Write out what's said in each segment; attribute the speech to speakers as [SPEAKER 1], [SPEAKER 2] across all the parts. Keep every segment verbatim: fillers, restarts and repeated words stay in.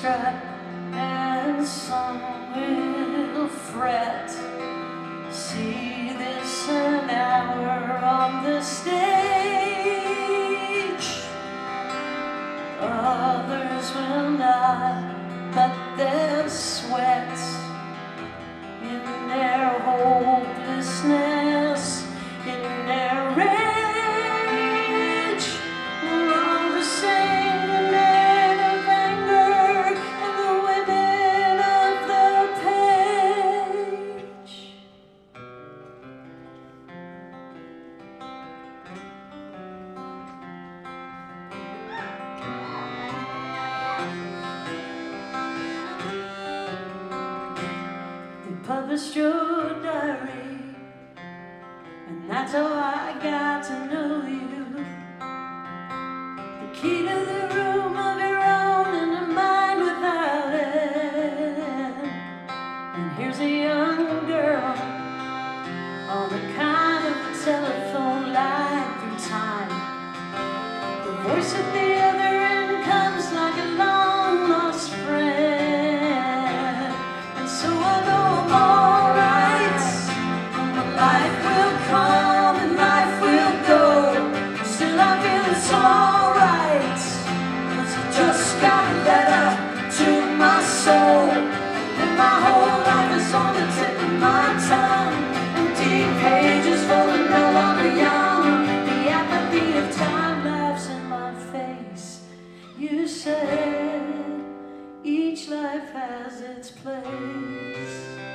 [SPEAKER 1] strut, and some will fret. See this an hour on the stage. Others will not, but they'll sweat in their hopelessness, in their rage. We're all the same, the men of anger and the women of the page. They published your diary, and that's how I got to know you. The key to the room of your own and a mind without end. And here's a young girl on the kind of telephone line through time. The voice at the other end comes like a long lost friend. And so I know I'm alright, and my life will come and life will go. Still I feel it's alright, 'cause I just got a letter to my soul. And my whole life is on the tip of my tongue. Empty pages full of no longer young. The apathy of time laughs in my face. You said each life has its place.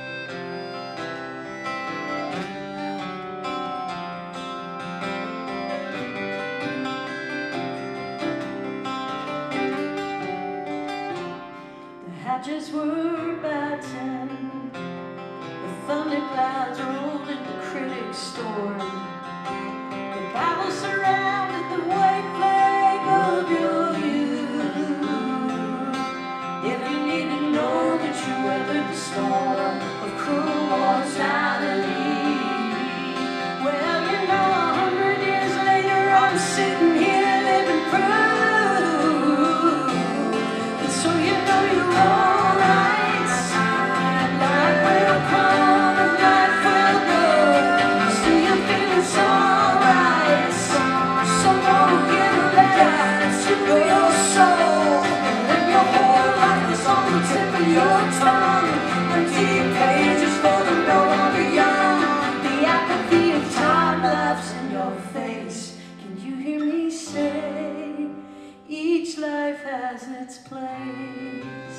[SPEAKER 1] The hatches were battened, the thunderclouds rolled in the critic's storm. The Bible surrounded the white flag of your youth. If you need to know that you weathered the storm of cruel mortality, well, you know, a hundred years later I'm sitting here living proof. And so you know you're alright, and life will come and life will go. Still you feel it's alright. Someone get a letter to your soul, and when your whole life is on the tip of your tongue. Empty pages for the no longer young. The apathy of time laughs in your face. Can you hear me say, each life has its place?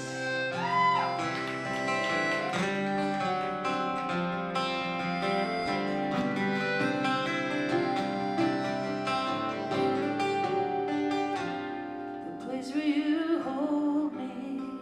[SPEAKER 1] The place where you hold me,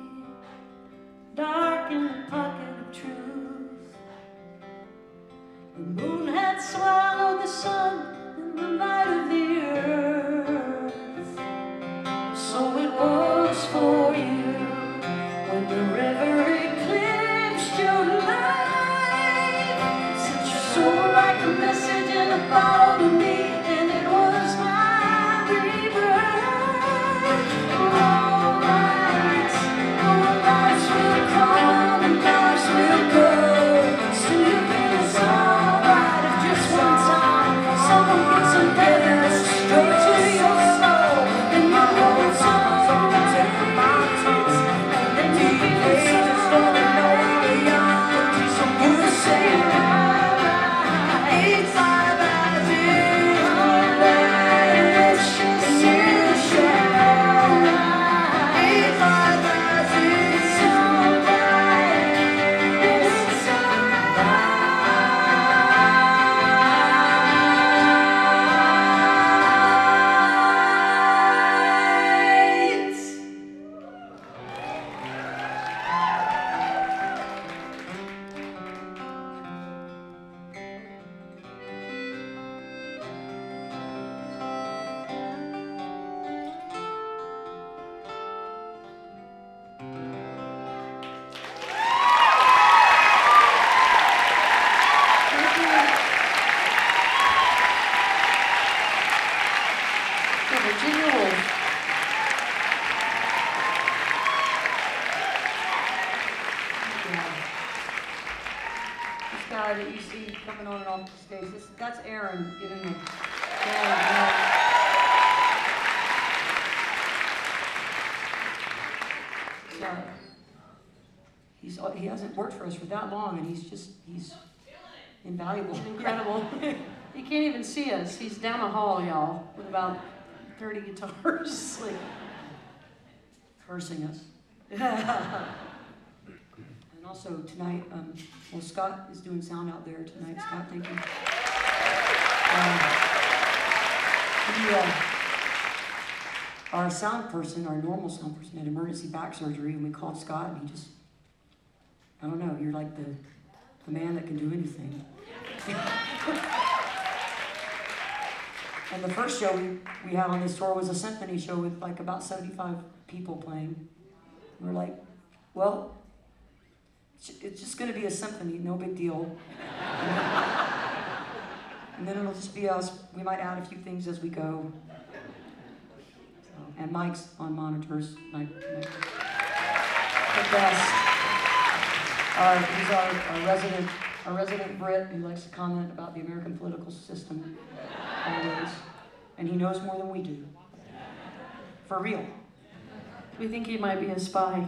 [SPEAKER 1] dark in the pocket of truth. The moon had swallowed the sun and the light of the earth. So it was for you when the river eclipsed your life. Sent your soul like a message in a bottle to me, and it was my rebirth. Alright, our lives will come and lives will go. Still you feel it's alright if just one time someone gets a letter straight to your soul. And my whole time's on the tip of my tongue. And you feel it's alright, no longer young. So you say alright, it's alright, it's guy that you see coming on and off the stage. This, that's Aaron giving a yeah, yeah. So, he's, he hasn't worked for us for that long, and he's just, he's invaluable, incredible. He can't even see us. He's down the hall, y'all, with about thirty guitars, like, cursing us. And also tonight, um, well, Scott is doing sound out there tonight. Scott, thank you. Um, he, uh, our sound person, our normal sound person, had emergency back surgery, and we called Scott, and he just, I don't know, you're like the, the man that can do anything. And the first show we, we had on this tour was a symphony show with like about seventy-five people playing. We we're like, well, it's just going to be a symphony, no big deal. And then it'll just be us. We might add a few things as we go. So, and Mike's on monitors. Mike, Mike, the best. Our, he's our, our resident, our resident Brit who likes to comment about the American political system always. And he knows more than we do. For real. We think he might be a spy.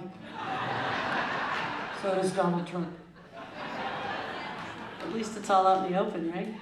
[SPEAKER 1] So does Donald Trump. At least it's all out in the open, right?